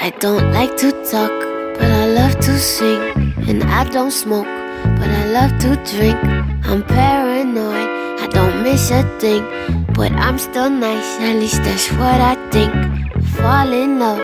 I don't like to talk, but I love to sing. And I don't smoke, but I love to drink. I'm paranoid, I don't miss a thing. But I'm still nice, at least that's what I think. Fall in love.